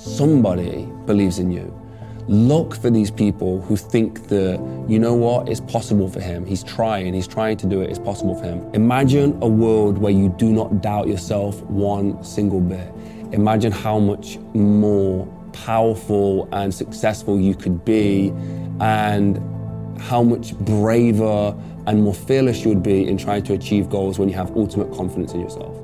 somebody believes in you. Look for these people who think that, you know what, it's possible for him. He's trying to do it, it's possible for him. Imagine a world where you do not doubt yourself one single bit. Imagine how much more powerful and successful you could be, and how much braver and more fearless you would be in trying to achieve goals when you have ultimate confidence in yourself.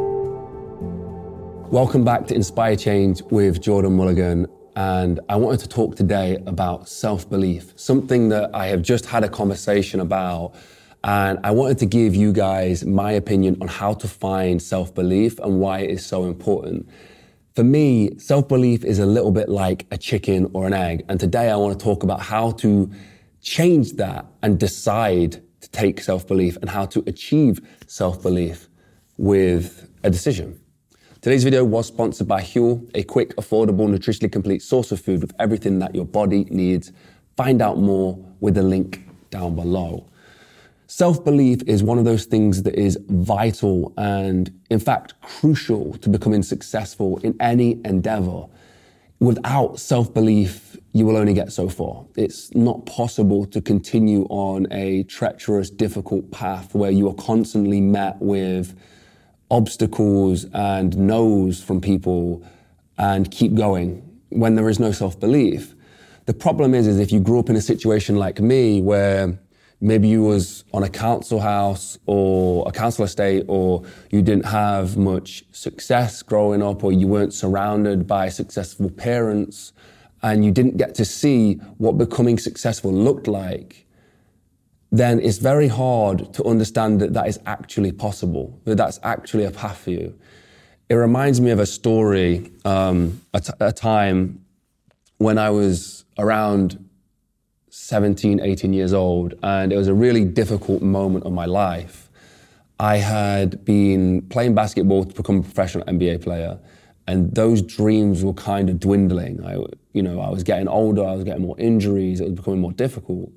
Welcome back to Inspire Change with Jordan Mulligan. And I wanted to talk today about self-belief, something that I have just had a conversation about. And I wanted to give you guys my opinion on how to find self-belief and why it is so important. For me, self-belief is a little bit like a chicken or an egg. And today I want to talk about how to change that and decide to take self-belief and how to achieve self-belief with a decision. Today's video was sponsored by Huel, a quick, affordable, nutritionally complete source of food with everything that your body needs. Find out more with the link down below. Self-belief is one of those things that is vital and, in fact, crucial to becoming successful in any endeavor. Without self-belief, you will only get so far. It's not possible to continue on a treacherous, difficult path where you are constantly met with obstacles and no's from people and keep going when there is no self-belief. The problem is if you grew up in a situation like me where maybe you was on a council house or a council estate, or you didn't have much success growing up, or you weren't surrounded by successful parents, and you didn't get to see what becoming successful looked like, then it's very hard to understand that that is actually possible, that that's actually a path for you. It reminds me of a story, a time when I was around 17, 18 years old, and it was a really difficult moment of my life. I had been playing basketball to become a professional NBA player, and those dreams were kind of dwindling. I was getting older, I was getting more injuries, it was becoming more difficult.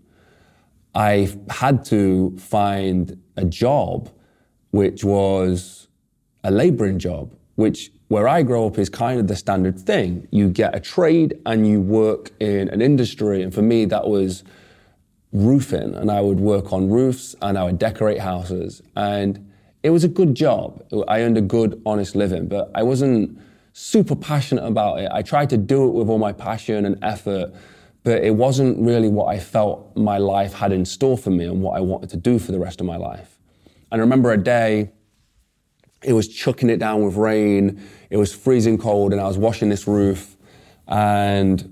I had to find a job which was a laboring job, which where I grow up is kind of the standard thing. You get a trade and you work in an industry. And for me, that was roofing. And I would work on roofs and I would decorate houses. And it was a good job. I earned a good, honest living, but I wasn't super passionate about it. I tried to do it with all my passion and effort, but it wasn't really what I felt my life had in store for me and what I wanted to do for the rest of my life. And I remember a day, it was chucking it down with rain, it was freezing cold, and I was washing this roof, and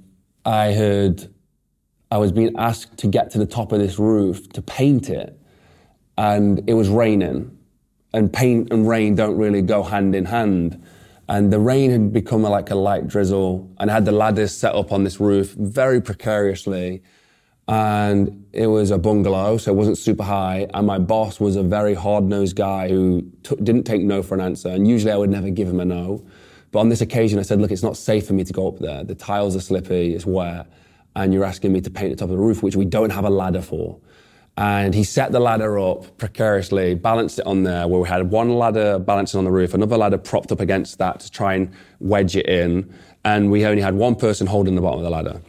I was being asked to get to the top of this roof to paint it, and it was raining, and paint and rain don't really go hand in hand. And the rain had become like a light drizzle, and I had the ladders set up on this roof very precariously. And it was a bungalow, so it wasn't super high. And my boss was a very hard-nosed guy who didn't take no for an answer. And usually I would never give him a no. But on this occasion, I said, look, it's not safe for me to go up there. The tiles are slippy, it's wet, and you're asking me to paint the top of the roof, which we don't have a ladder for. And he set the ladder up precariously, balanced it on there, where we had one ladder balancing on the roof, another ladder propped up against that to try and wedge it in. And we only had one person holding the bottom of the ladder.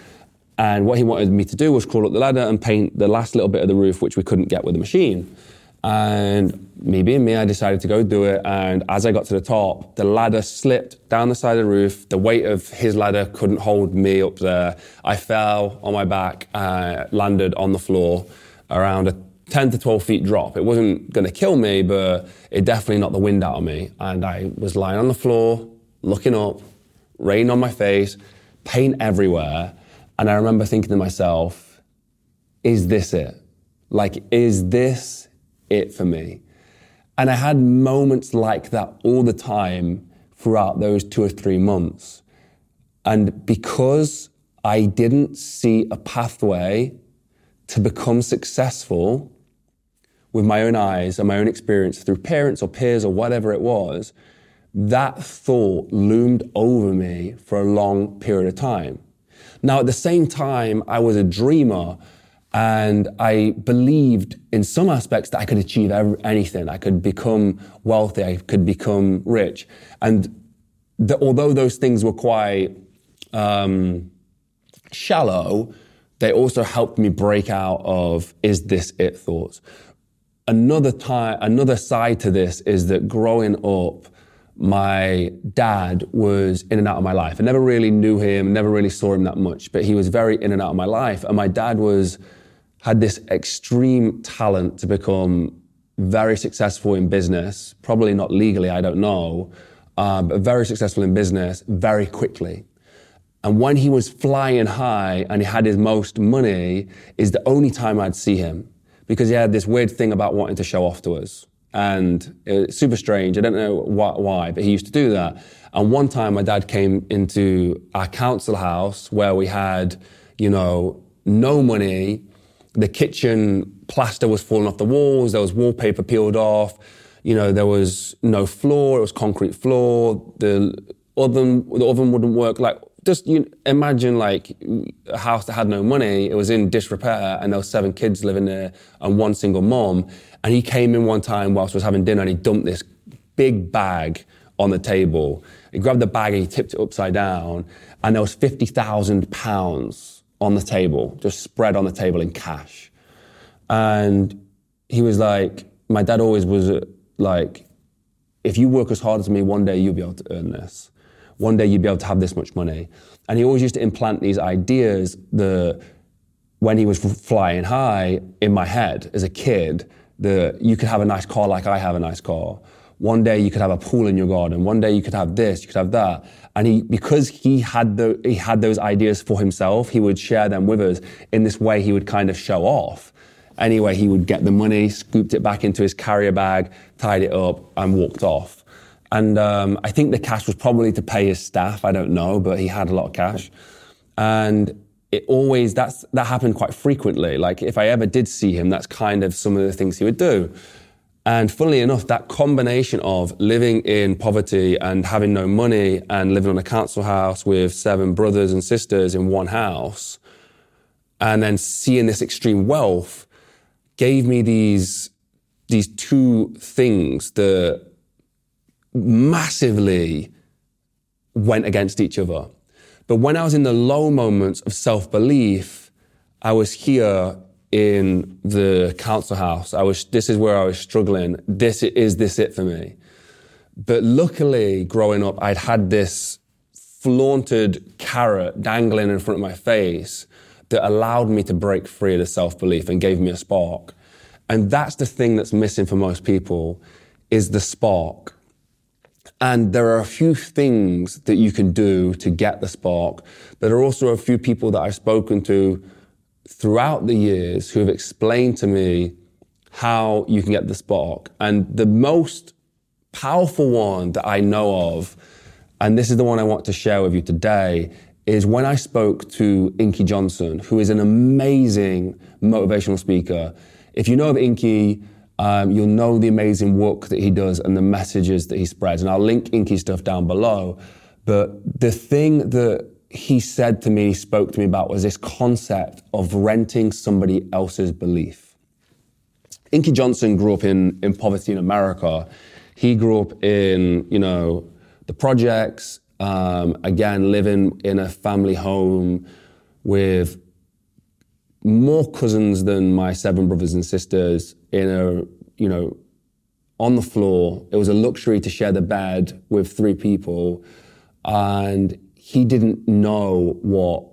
And what he wanted me to do was crawl up the ladder and paint the last little bit of the roof, which we couldn't get with the machine. And me being me, I decided to go do it. And as I got to the top, the ladder slipped down the side of the roof. The weight of his ladder couldn't hold me up there. I fell on my back, landed on the floor, around a 10 to 12 feet drop. It wasn't going to kill me, but it definitely knocked the wind out of me. And I was lying on the floor, looking up, rain on my face, paint everywhere. And I remember thinking to myself, is this it? Like, is this it for me? And I had moments like that all the time throughout those 2 or 3 months. And because I didn't see a pathway to become successful with my own eyes and my own experience through parents or peers or whatever it was, that thought loomed over me for a long period of time. Now, at the same time, I was a dreamer and I believed in some aspects that I could achieve anything. I could become wealthy, I could become rich. And although those things were quite shallow, they also helped me break out of is this it thoughts. Another side to this is that growing up, my dad was in and out of my life. I never really knew him, never really saw him that much, but he was very in and out of my life. And my dad had this extreme talent to become very successful in business, probably not legally, I don't know, but very successful in business very quickly. And when he was flying high and he had his most money is the only time I'd see him, because he had this weird thing about wanting to show off to us. And it was super strange. I don't know why, but he used to do that. And one time my dad came into our council house where we had, no money. The kitchen plaster was falling off the walls. There was wallpaper peeled off. There was no floor. It was concrete floor. The oven wouldn't work. Just imagine a house that had no money. It was in disrepair and there were 7 kids living there and one single mom. And he came in one time whilst I was having dinner and he dumped this big bag on the table. He grabbed the bag and he tipped it upside down and there was £50,000 on the table, just spread on the table in cash. And he was like, my dad always was like, if you work as hard as me, one day you'll be able to earn this. One day you'd be able to have this much money. And he always used to implant these ideas that when he was flying high in my head as a kid, that you could have a nice car like I have a nice car. One day you could have a pool in your garden. One day you could have this, you could have that. And because he had those ideas for himself, he would share them with us. In this way, he would kind of show off. Anyway, he would get the money, scooped it back into his carrier bag, tied it up, and walked off. And I think the cash was probably to pay his staff. I don't know, but he had a lot of cash. And that happened quite frequently. If I ever did see him, that's kind of some of the things he would do. And funnily enough, that combination of living in poverty and having no money and living on a council house with 7 brothers and sisters in one house, and then seeing this extreme wealth gave me these 2 things that massively went against each other. But when I was in the low moments of self-belief, I was here in the council house. This is where I was struggling. Is this it for me? But luckily, growing up, I'd had this flaunted carrot dangling in front of my face that allowed me to break free of the self-belief and gave me a spark. And that's the thing that's missing for most people, is the spark. And there are a few things that you can do to get the spark. There are also a few people that I've spoken to throughout the years who have explained to me how you can get the spark. And the most powerful one that I know of, and this is the one I want to share with you today, is when I spoke to Inky Johnson, who is an amazing motivational speaker. If you know of Inky, you'll know the amazing work that he does and the messages that he spreads. And I'll link Inky's stuff down below. But the thing that he said to me, spoke to me about, was this concept of renting somebody else's belief. Inky Johnson grew up in poverty in America. He grew up in, the projects, again, living in a family home with more cousins than my 7 brothers and sisters, on the floor. It was a luxury to share the bed with 3 people. And he didn't know what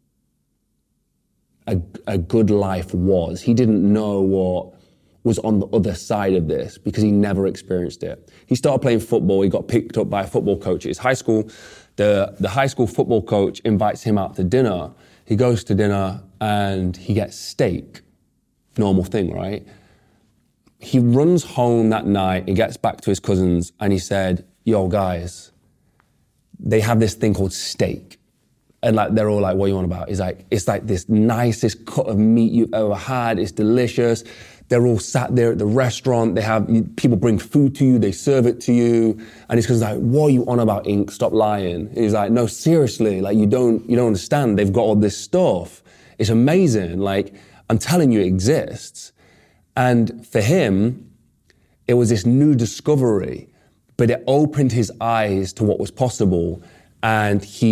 a good life was. He didn't know what was on the other side of this because he never experienced it. He started playing football. He got picked up by a football coach at his high school. The high school football coach invites him out to dinner. He goes to dinner and he gets steak. Normal thing, right? He runs home that night. He gets back to his cousins and he said, yo, guys, they have this thing called steak. And they're all like, what are you on about? He's like, it's like this nicest cut of meat you've ever had. It's delicious. They're all sat there at the restaurant. People bring food to you. They serve it to you. And his cousin's like, what are you on about, Ink? Stop lying. And he's like, no, seriously. You don't understand. They've got all this stuff. It's amazing. I'm telling you, it exists. And for him, it was this new discovery, but it opened his eyes to what was possible. And he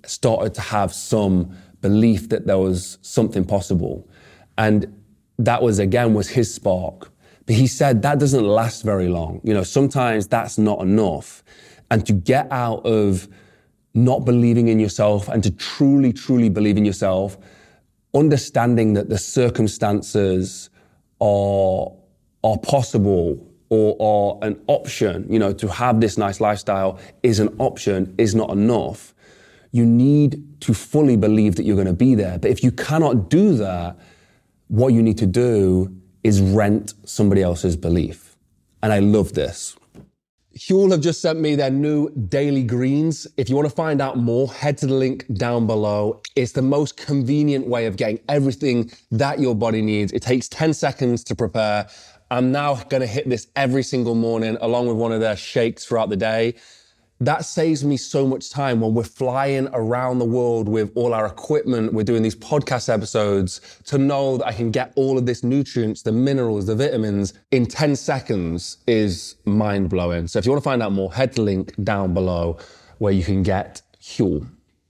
started to have some belief that there was something possible. And that was his spark. But he said that doesn't last very long. Sometimes that's not enough. And to get out of not believing in yourself and to truly, truly believe in yourself, understanding that the circumstances are possible or are an option, to have this nice lifestyle is an option, is not enough. You need to fully believe that you're going to be there. But if you cannot do that, what you need to do is rent somebody else's belief. And I love this. Huel have just sent me their new daily greens. If you want to find out more, head to the link down below. It's the most convenient way of getting everything that your body needs. It takes 10 seconds to prepare. I'm now going to hit this every single morning along with one of their shakes throughout the day. That saves me so much time when we're flying around the world with all our equipment, we're doing these podcast episodes, to know that I can get all of this nutrients, the minerals, the vitamins in 10 seconds is mind-blowing. So if you want to find out more, head to the link down below where you can get Huel.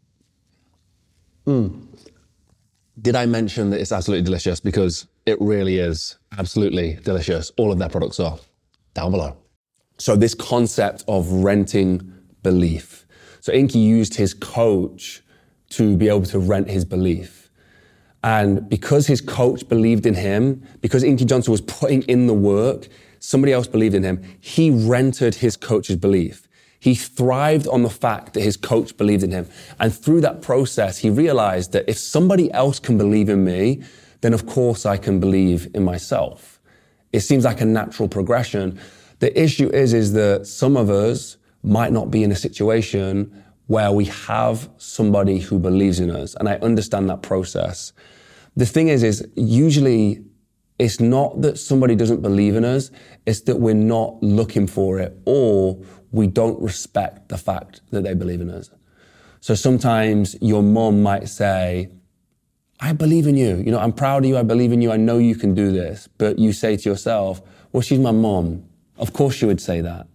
Did I mention that it's absolutely delicious? Because it really is absolutely delicious. All of their products are down below. So this concept of renting belief. So Inky used his coach to be able to rent his belief. And because his coach believed in him, because Inky Johnson was putting in the work, somebody else believed in him, he rented his coach's belief. He thrived on the fact that his coach believed in him. And through that process, he realized that if somebody else can believe in me, then of course I can believe in myself. It seems like a natural progression. The issue is that some of us might not be in a situation where we have somebody who believes in us. And I understand that process. The thing is usually it's not that somebody doesn't believe in us, it's that we're not looking for it, or we don't respect the fact that they believe in us. So sometimes your mom might say, I believe in you. I'm proud of you. I believe in you. I know you can do this. But you say to yourself, well, she's my mom. Of course you would say that.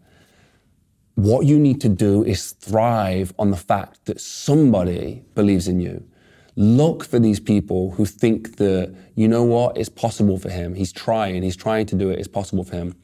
What you need to do is thrive on the fact that somebody believes in you. Look for these people who think that, it's possible for him. He's trying to do it. It's possible for him.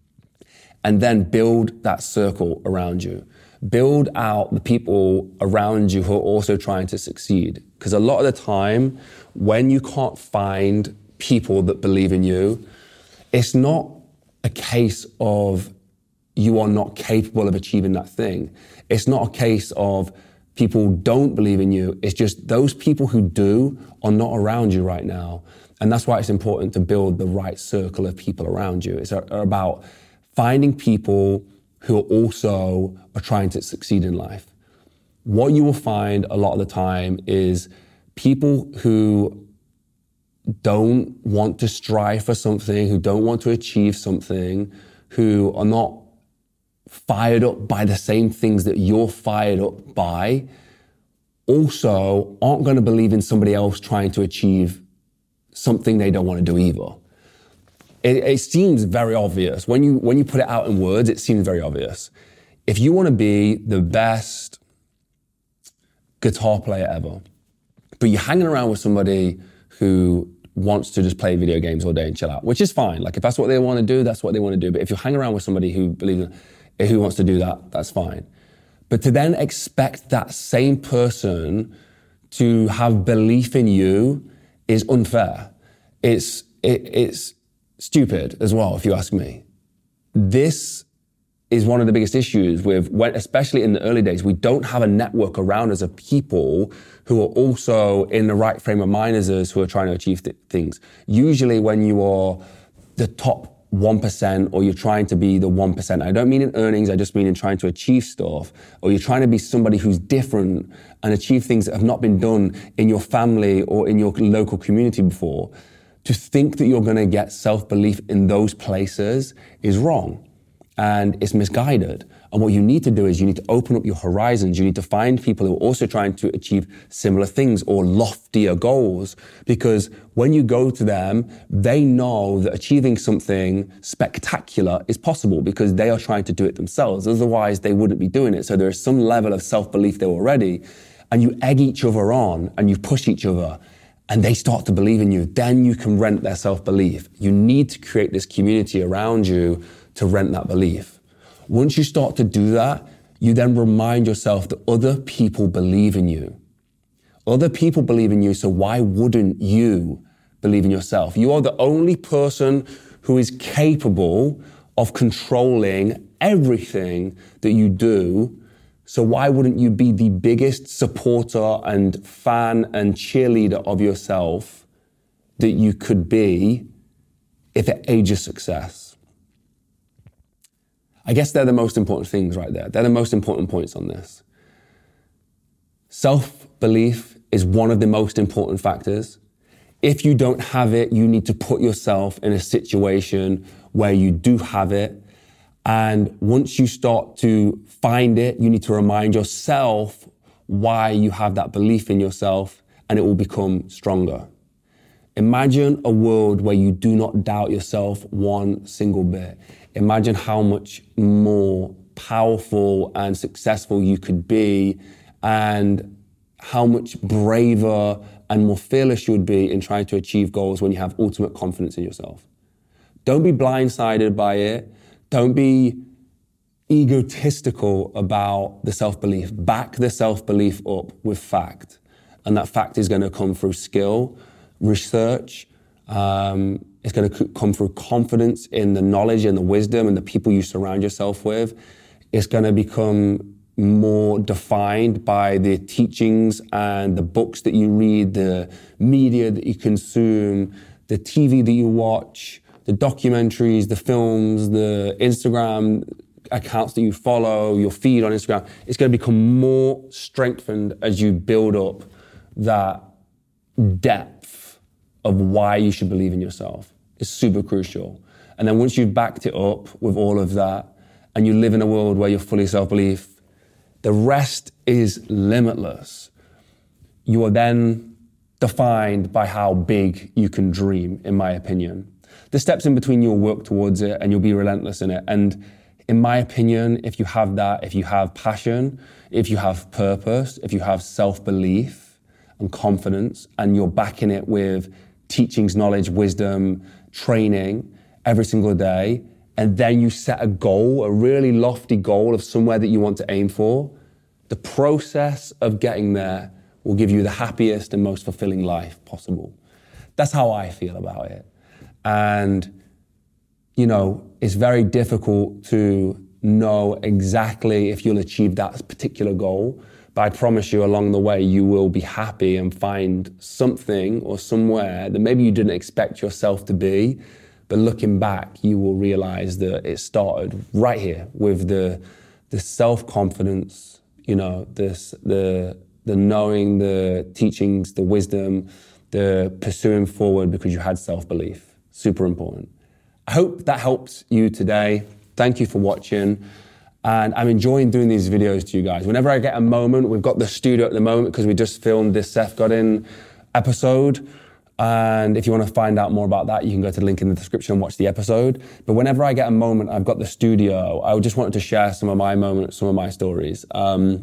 And then build that circle around you. Build out the people around you who are also trying to succeed. Because a lot of the time, when you can't find people that believe in you, it's not a case of you are not capable of achieving that thing. It's not a case of people don't believe in you. It's just those people who do are not around you right now. And that's why it's important to build the right circle of people around you. It's about finding people who also are trying to succeed in life. What you will find a lot of the time is people who don't want to strive for something, who don't want to achieve something, who are not fired up by the same things that you're fired up by, also aren't going to believe in somebody else trying to achieve something they don't want to do either. It seems very obvious. When you put it out in words, it seems very obvious. If you want to be the best guitar player ever, but you're hanging around with somebody who wants to just play video games all day and chill out, which is fine. Like if that's what they want to do, that's what they want to do. But if you hang around with somebody who wants to do that, that's fine. But to then expect that same person to have belief in you is unfair. It's stupid as well, if you ask me. This is one of the biggest issues with, especially in the early days, we don't have a network around us of people who are also in the right frame of mind as us who are trying to achieve things. Usually when you are the top 1% or you're trying to be the 1%, I don't mean in earnings, I just mean in trying to achieve stuff, or you're trying to be somebody who's different and achieve things that have not been done in your family or in your local community before. To think that you're going to get self-belief in those places is wrong. And it's misguided. And what you need to do is you need to open up your horizons. You need to find people who are also trying to achieve similar things or loftier goals. Because when you go to them, they know that achieving something spectacular is possible because they are trying to do it themselves. Otherwise, they wouldn't be doing it. So there is some level of self-belief there already. and you egg each other on and you push each other and they start to believe in you, then you can rent their self-belief. You need to create this community around you to rent that belief. Once you start to do that, you then remind yourself that other people believe in you. Other people believe in you, so why wouldn't you believe in yourself? You are the only person who is capable of controlling everything that you do. So why wouldn't you be the biggest supporter and fan and cheerleader of yourself that you could be if it aids your success? I guess they're the most important things right there. They're the most important points on this. Self-belief is one of the most important factors. If you don't have it, you need to put yourself in a situation where you do have it. And once you start to find it, you need to remind yourself why you have that belief in yourself, and it will become stronger. Imagine a world where you do not doubt yourself one single bit. Imagine how much more powerful and successful you could be, and how much braver and more fearless you would be in trying to achieve goals when you have ultimate confidence in yourself. Don't be blindsided by it. Don't be egotistical about the self-belief. Back the self-belief up with fact. And that fact is going to come through skill, research. It's going to come through confidence in the knowledge and the wisdom and the people you surround yourself with. It's going to become more defined by the teachings and the books that you read, the media that you consume, the TV that you watch, the documentaries, the films, the Instagram accounts that you follow, your feed on Instagram. It's going to become more strengthened as you build up that depth of why you should believe in yourself. It's super crucial. And then once you've backed it up with all of that and you live in a world where you're fully self-belief, the rest is limitless. You are then defined by how big you can dream, in my opinion. The steps in between, you'll work towards it and you'll be relentless in it. And in my opinion, if you have that, if you have passion, if you have purpose, if you have self-belief and confidence, and you're backing it with teachings, knowledge, wisdom, training every single day, and then you set a goal, a really lofty goal of somewhere that you want to aim for, the process of getting there will give you the happiest and most fulfilling life possible. That's how I feel about it. And, you know, it's very difficult to know exactly if you'll achieve that particular goal, but I promise you along the way, you will be happy and find something or somewhere that maybe you didn't expect yourself to be. But looking back, you will realize that it started right here with the self-confidence, you know, the knowing, the teachings, the wisdom, the pursuing forward because you had self-belief. Super important. I hope that helps you today. Thank you for watching. And I'm enjoying doing these videos to you guys. Whenever I get a moment, we've got the studio at the moment because we just filmed this Seth Godin episode. And if you want to find out more about that, you can go to the link in the description and watch the episode. But whenever I get a moment, I've got the studio. I just wanted to share some of my moments, some of my stories. I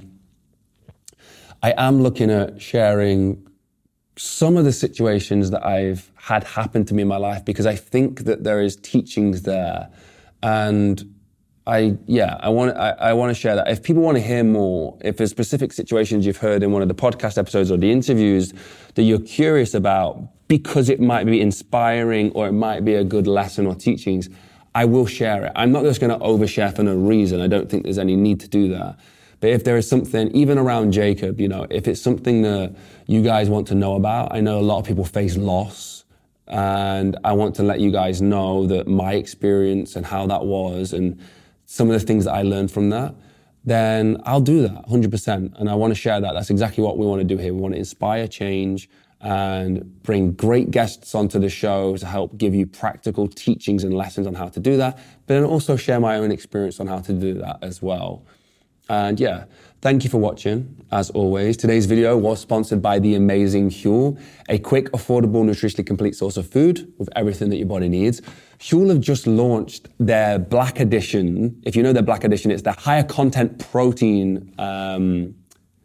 am looking at sharing some of the situations that I've had happen to me in my life because I think that there is teachings there. And I want to share that. If people want to hear more, if there's specific situations you've heard in one of the podcast episodes or the interviews that you're curious about, because it might be inspiring or it might be a good lesson or teachings, I will share it. I'm not just going to overshare for no reason. I don't think there's any need to do that. But if there is something, even around Jacob, you know, if it's something that you guys want to know about, I know a lot of people face loss, and I want to let you guys know that my experience and how that was and some of the things that I learned from that, then I'll do that 100%. And I want to share that. That's exactly what we want to do here. We want to inspire change and bring great guests onto the show to help give you practical teachings and lessons on how to do that, but then also share my own experience on how to do that as well. And yeah, thank you for watching, as always. Today's video was sponsored by the amazing Huel, a quick, affordable, nutritionally complete source of food with everything that your body needs. Huel have just launched their Black Edition. If you know their Black Edition, it's their higher content protein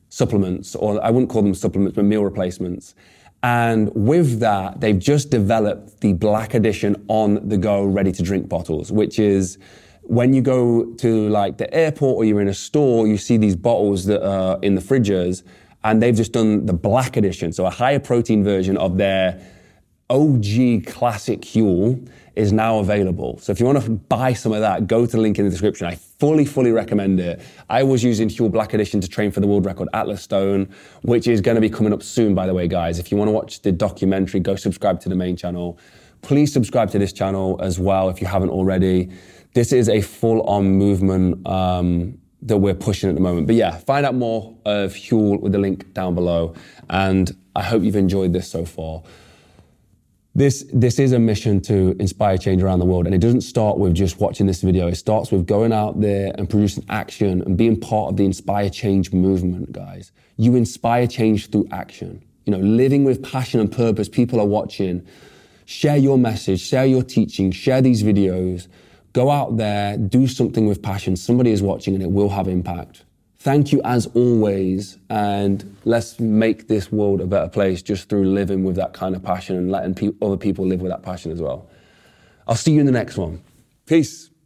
supplements, or I wouldn't call them supplements, but meal replacements. And with that, they've just developed the Black Edition on the go ready to drink bottles, which is when you go to like the airport or you're in a store, you see these bottles that are in the fridges, and they've just done the Black Edition. So a higher protein version of their OG classic Huel is now available. So if you want to buy some of that, go to the link in the description. I fully recommend it. I was using Huel Black Edition to train for the world record Atlas Stone, which is going to be coming up soon, by the way, guys. If you want to watch the documentary, go subscribe to the main channel. Please subscribe to this channel as well if you haven't already. This is a full-on movement that we're pushing at the moment. But yeah, find out more of Huel with the link down below. And I hope you've enjoyed this so far. This is a mission to inspire change around the world. And it doesn't start with just watching this video. It starts with going out there and producing action and being part of the Inspire Change movement, guys. You inspire change through action. You know, living with passion and purpose. People are watching. Share your message, share your teaching, share these videos. Go out there, do something with passion. Somebody is watching and it will have impact. Thank you as always, and let's make this world a better place just through living with that kind of passion and letting other people live with that passion as well. I'll see you in the next one. Peace.